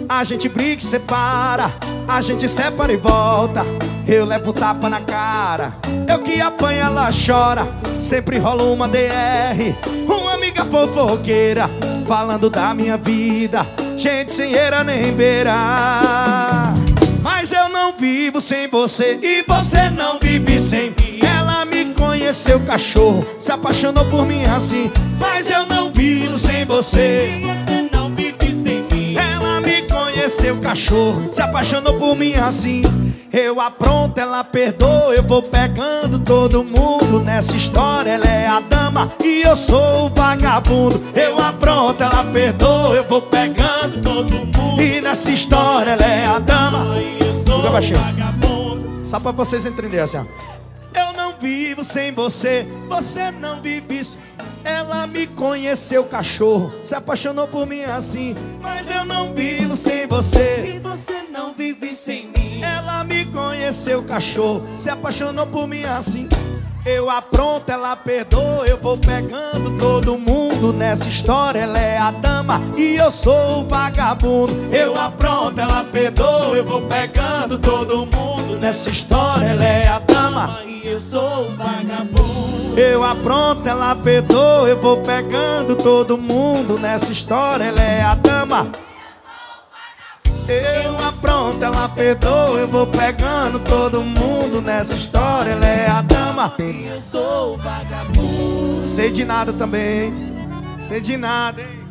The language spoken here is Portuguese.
A gente briga e separa, a gente separa e volta. Eu levo tapa na cara, eu que apanho ela chora. Sempre rola uma DR, uma amiga fofoqueira, falando da minha vida, gente sem eira nem beira. Mas eu não vivo sem você e você não vive sem mim. Ela me conheceu cachorro, se apaixonou por mim assim. Mas eu não vivo sem você, você não vive sem mim. ela me conheceu cachorro, se apaixonou por mim assim. Eu apronto, ela perdoa, eu vou pegando todo mundo. Nessa história ela é a dama e eu sou o vagabundo. Eu apronto, ela perdoa, eu vou pegando todo mundo. E nessa história ela é a dama E eu sou Nunca baixei. vagabundo. Só pra vocês entenderem assim, ó. Eu não vivo sem você, você não vive sem... Ela me conheceu cachorro, se apaixonou por mim assim. Mas eu não vivo sem você, E você não vive sem mim. ela me conheceu cachorro, se apaixonou por mim assim. Eu apronto, ela perdoa, eu vou pegando todo mundo. Nessa história ela é a dama e eu sou o vagabundo. Eu apronto, ela perdoa, eu vou pegando todo mundo. Nessa história ela é a dama E eu sou o vagabundo. eu apronto, ela perdoa, eu vou pegando todo mundo. Nessa história ela é a dama. Eu apronto, ela perdoa, eu vou pegando todo mundo. Nessa história ela é a dama. E eu sou o vagabundo. Sei de nada também, sei de nada, hein?